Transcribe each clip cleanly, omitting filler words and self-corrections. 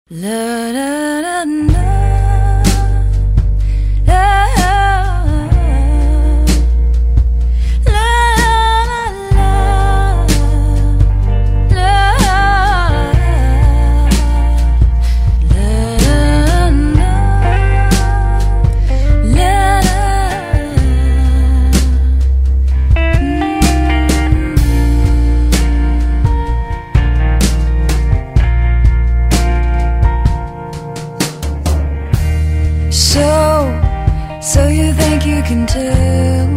La da da da, la So you think you can tell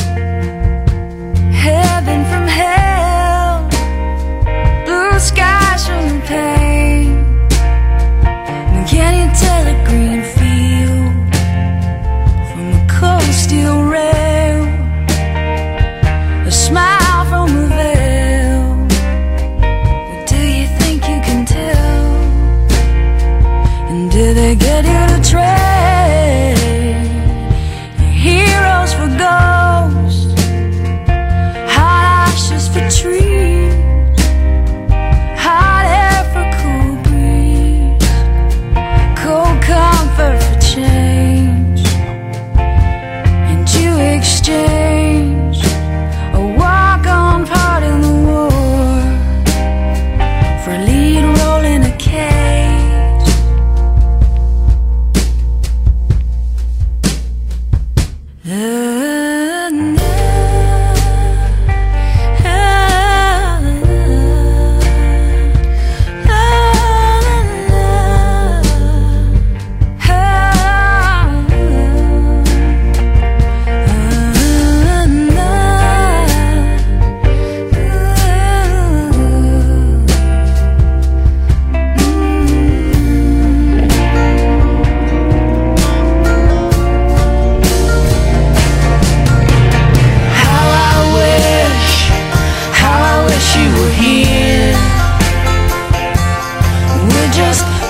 heaven from hell, blue skies from the pain? Can you tell a green field from a cold steel rail, a smile from a veil? Or do you think you can tell? And did they get you to trade heroes for ghosts, hot ashes for trees, hot air for cool breeze, cold comfort for change? And you exchange a walk-on part in the war for a lead role in a cage. You were here, we're just